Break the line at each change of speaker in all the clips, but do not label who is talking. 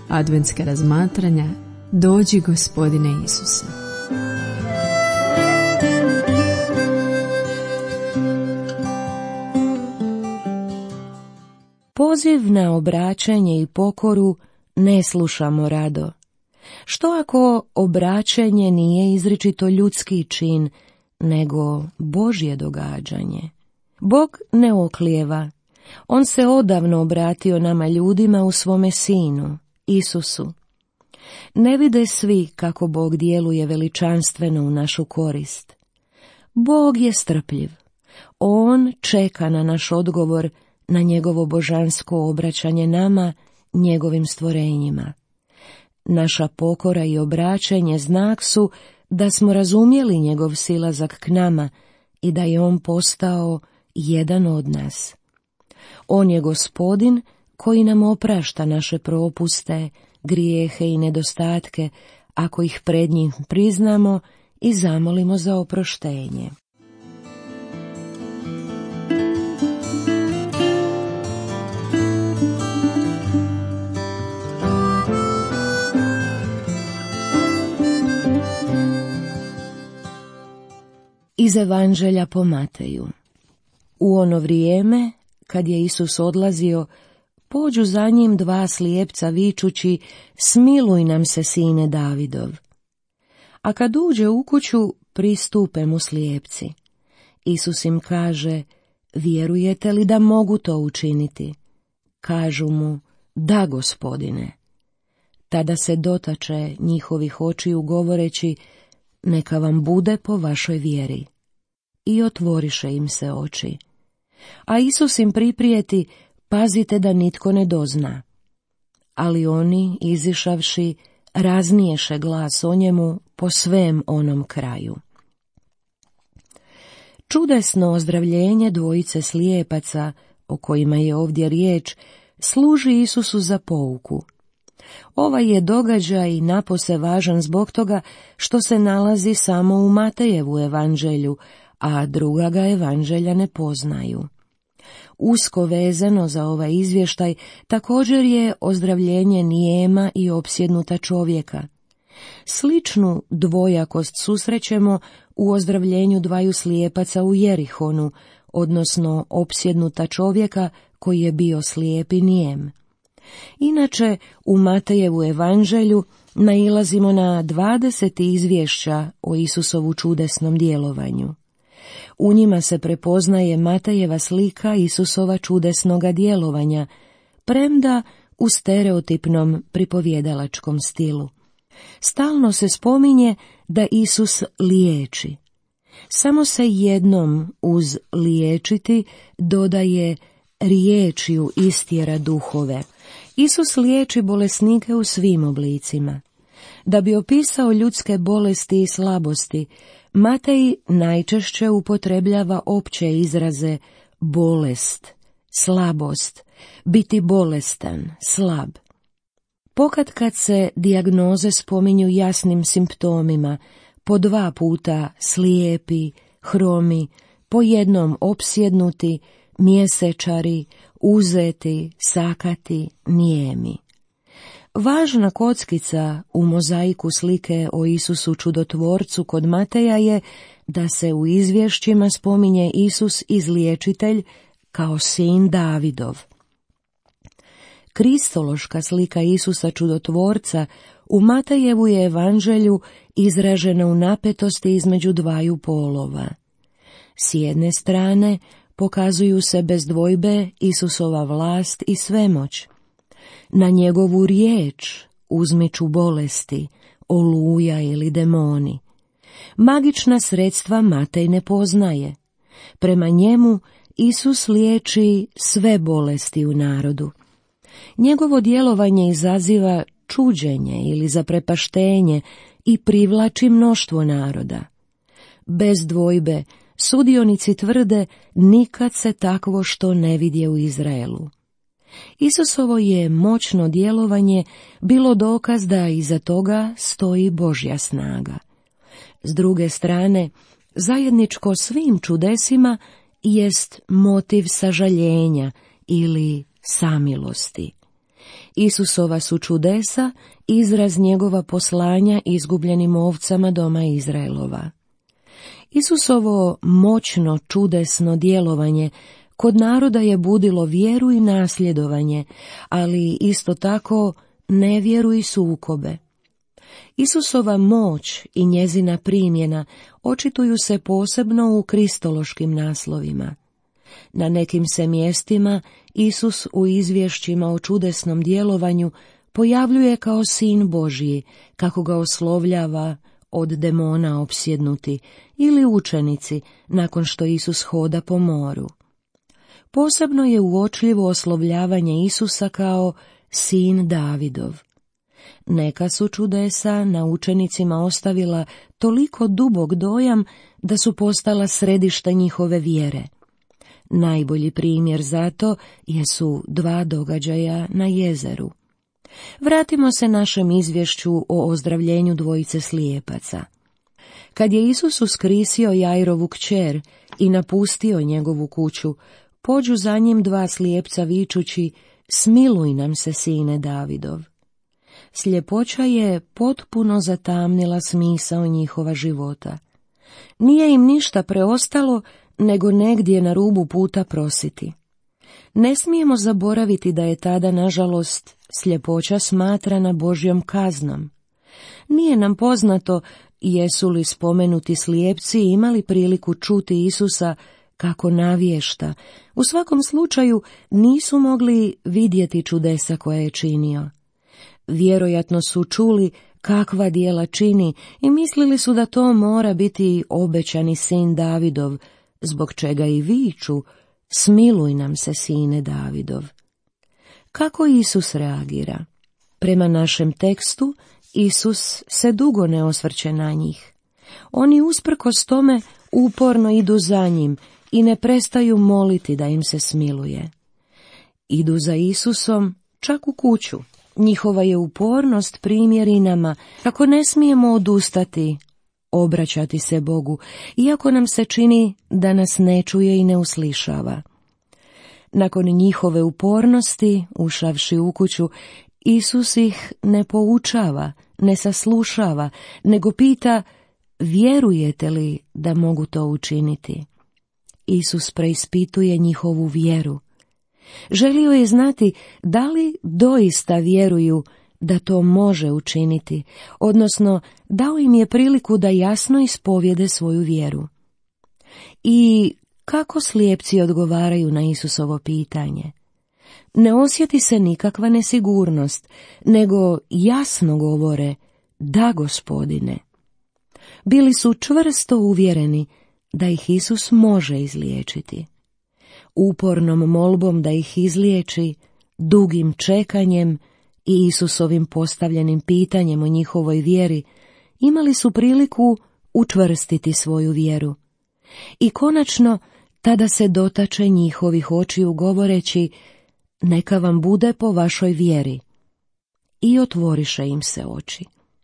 adventska razmatranja Dođi Gospodine Isuse.
Poziv na obraćanje i pokoru ne slušamo rado. Što ako obraćanje nije izričito ljudski čin, nego Božje događanje? Bog ne oklijeva. On se odavno obratio nama ljudima u svome Sinu, Isusu. Ne vide svi kako Bog djeluje veličanstveno u našu korist. Bog je strpljiv. On čeka na naš odgovor, na njegovo božansko obraćanje nama, njegovim stvorenjima. Naša pokora i obraćanje znak su da smo razumjeli njegov silazak k nama i da je on postao jedan od nas. On je Gospodin koji nam oprašta naše propuste, grijehe i nedostatke, ako ih pred njim priznamo i zamolimo za oproštenje. Iz Evanđelja po Mateju. U ono vrijeme, kad je Isus odlazio, pođu za njim dva slijepca vičući, smiluj nam se, sine Davidov. A kad uđe u kuću, pristupe mu slijepci. Isus im kaže, vjerujete li da mogu to učiniti? Kažu mu, da, Gospodine. Tada se dotače njihovih očiju govoreći, neka vam bude po vašoj vjeri. I otvoriše im se oči. A Isus im priprijeti, pazite da nitko ne dozna. Ali oni, izišavši, razniješe glas o njemu po svem onom kraju. Čudesno ozdravljenje dvojice slijepaca, o kojima je ovdje riječ, služi Isusu za pouku. Ovaj je događaj napose važan zbog toga što se nalazi samo u Matejevu evanđelju, a druga ga evanđelja ne poznaju. Usko vezano za ovaj izvještaj također je ozdravljenje nijema i opsjednuta čovjeka. Sličnu dvojakost susrećemo u ozdravljenju dvaju slijepaca u Jerihonu, odnosno opsjednuta čovjeka koji je bio slijep i nijem. Inače, u Matejevu evanđelju nailazimo na 20 izvješća o Isusovu čudesnom djelovanju. U njima se prepoznaje Matejeva slika Isusova čudesnoga djelovanja, premda u stereotipnom pripovjedalačkom stilu. Stalno se spominje da Isus liječi. Samo se jednom uz liječiti dodaje riječju istjera duhove. Isus liječi bolesnike u svim oblicima. Da bi opisao ljudske bolesti i slabosti, Matej najčešće upotrebljava opće izraze bolest, slabost, biti bolestan, slab. Pokatkad se dijagnoze spominju jasnim simptomima, po 2 puta slijepi, hromi, po jednom opsjednuti, mjesečari, uzeti, sakati, nijemi. Važna kockica u mozaiku slike o Isusu čudotvorcu kod Mateja je da se u izvješćima spominje Isus izliječitelj kao sin Davidov. Kristološka slika Isusa čudotvorca u Matejevu je evanđelju izražena u napetosti između dvaju polova. S jedne strane pokazuju se bez dvojbe Isusova vlast i svemoć. Na njegovu riječ uzmiču bolesti, oluja ili demoni. Magična sredstva Matej ne poznaje. Prema njemu Isus liječi sve bolesti u narodu. Njegovo djelovanje izaziva čuđenje ili zaprepaštenje i privlači mnoštvo naroda. Bez dvojbe, sudionici tvrde nikad se takvo što ne vidje u Izraelu. Isusovo je moćno djelovanje bilo dokaz da iza toga stoji Božja snaga. S druge strane, zajedničko svim čudesima jest motiv sažaljenja ili samilosti. Isusova su čudesa izraz njegova poslanja izgubljenim ovcama doma Izraelova. Isusovo moćno, čudesno djelovanje kod naroda je budilo vjeru i nasljedovanje, ali isto tako nevjeru i sukobe. Isusova moć i njezina primjena očituju se posebno u kristološkim naslovima. Na nekim se mjestima Isus u izvješćima o čudesnom djelovanju pojavljuje kao sin Božji, kako ga oslovljava od demona opsjednuti, ili učenici nakon što Isus hoda po moru. Posebno je uočljivo oslovljavanje Isusa kao sin Davidov. Neka su čudesa na učenicima ostavila toliko dubok dojam da su postala središte njihove vjere. Najbolji primjer za to jesu dva događaja na jezeru. Vratimo se našem izvješću o ozdravljenju dvojice slijepaca. Kad je Isus uskrisio Jairovu kćer i napustio njegovu kuću, pođu za njim dva slijepca vičući: smiluj nam se, sine Davidov. Sljepoća je potpuno zatamnila smisao njihova života. Nije im ništa preostalo nego negdje na rubu puta prositi. Ne smijemo zaboraviti da je tada, nažalost, sljepoća smatrana Božjom kaznom. Nije nam poznato jesu li spomenuti slijepci imali priliku čuti Isusa kako navješta. U svakom slučaju nisu mogli vidjeti čudesa koje je činio. Vjerojatno su čuli kakva djela čini i mislili su da to mora biti obećani sin Davidov, zbog čega i viču: smiluj nam se, sine Davidov. Kako Isus reagira? Prema našem tekstu, Isus se dugo ne osvrće na njih. Oni usprkos tome uporno idu za njim i ne prestaju moliti da im se smiluje. Idu za Isusom čak u kuću. Njihova je upornost primjer i nama kako ne smijemo odustati, obraćati se Bogu, iako nam se čini da nas ne čuje i ne uslišava. Nakon njihove upornosti, ušavši u kuću, Isus ih ne poučava, ne saslušava, nego pita: vjerujete li da mogu to učiniti? Isus preispituje njihovu vjeru. Želio je znati da li doista vjeruju da to može učiniti, odnosno dao im je priliku da jasno ispovjede svoju vjeru. I kako slijepci odgovaraju na Isusovo pitanje? Ne osjeti se nikakva nesigurnost, nego jasno govore: da, Gospodine. Bili su čvrsto uvjereni da ih Isus može izliječiti. Upornom molbom da ih izliječi, dugim čekanjem i Isusovim postavljenim pitanjem o njihovoj vjeri, imali su priliku učvrstiti svoju vjeru. I konačno, tada se dotače njihovih očiju govoreći: neka vam bude po vašoj vjeri. I otvoriše im se oči.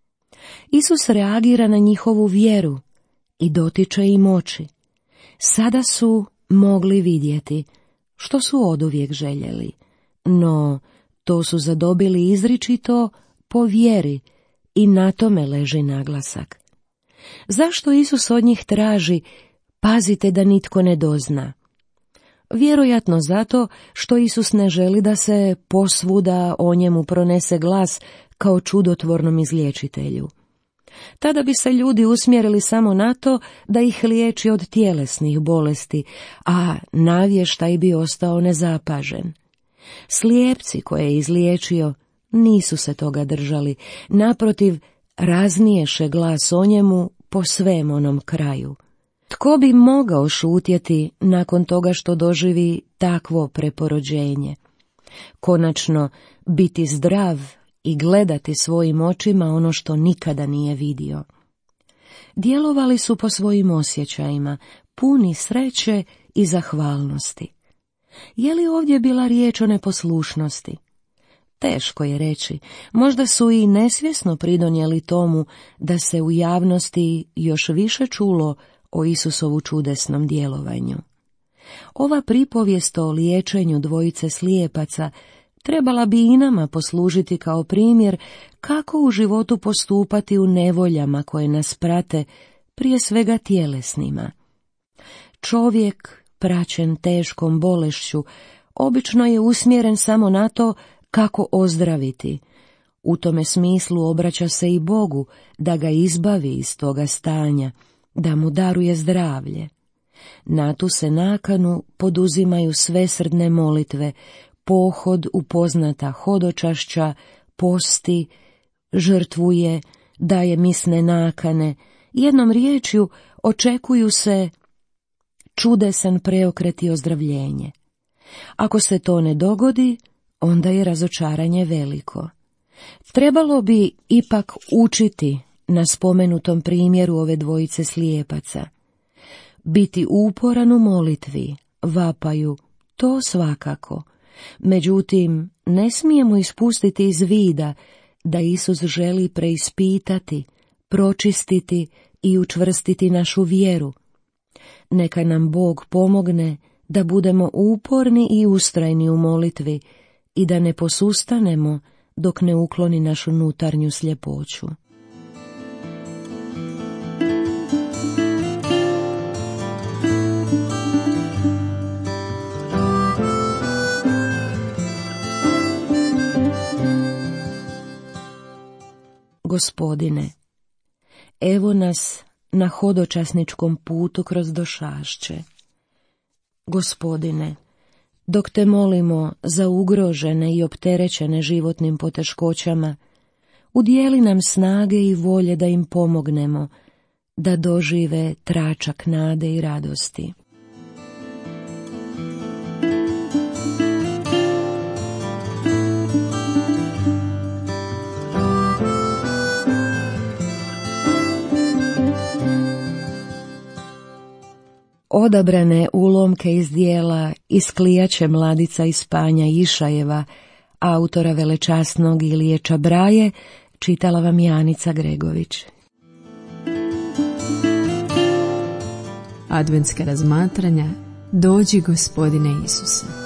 Isus reagira na njihovu vjeru i dotiče im oči. Sada su mogli vidjeti, što su oduvijek željeli, no to su zadobili izričito po vjeri i na tome leži naglasak. Zašto Isus od njih traži: pazite da nitko ne dozna? Vjerojatno zato što Isus ne želi da se posvuda o njemu pronese glas kao čudotvornom izliječitelju. Tada bi se ljudi usmjerili samo na to da ih liječi od tjelesnih bolesti, a navještaj bi ostao nezapažen. Slijepci koje je izliječio nisu se toga držali, naprotiv, razniješe glas o njemu po svem onom kraju. Tko bi mogao šutjeti nakon toga što doživi takvo preporođenje? Konačno, biti zdrav i gledati svojim očima ono što nikada nije vidio. Djelovali su po svojim osjećajima, puni sreće i zahvalnosti. Je li ovdje bila riječ o neposlušnosti? Teško je reći, možda su i nesvjesno pridonijeli tomu da se u javnosti još više čulo o Isusovu čudesnom djelovanju. Ova pripovijest o liječenju dvojice slijepaca trebala bi i nama poslužiti kao primjer kako u životu postupati u nevoljama koje nas prate, prije svega tjelesnima. Čovjek, praćen teškom bolešću, obično je usmjeren samo na to kako ozdraviti. U tome smislu obraća se i Bogu da ga izbavi iz toga stanja, da mu daruje zdravlje. Na tu se nakanu poduzimaju svesrdne molitve, pohod u poznata hodočašća, posti, žrtvuje, daje misne nakane, jednom riječju očekuju se čudesan preokret i ozdravljenje. Ako se to ne dogodi, onda je razočaranje veliko. Trebalo bi ipak učiti na spomenutom primjeru ove dvojice slijepaca. Biti uporan u molitvi, vapaju, to svakako. Međutim, ne smijemo ispustiti iz vida da Isus želi preispitati, pročistiti i učvrstiti našu vjeru. Neka nam Bog pomogne da budemo uporni i ustrajni u molitvi i da ne posustanemo dok ne ukloni našu unutarnju sljepoću. Gospodine, evo nas na hodočasničkom putu kroz došašće. Gospodine, dok te molimo za ugrožene i opterećene životnim poteškoćama, udijeli nam snage i volje da im pomognemo, da dožive tračak nade i radosti. Odabrane ulomke iz dijela Isklijaće mladica iz Panja Išajeva, autora velečasnog Ilije Čabraje, čitala vam Janica Gregović.
Adventska razmatranja Dođi Gospodine Isuse.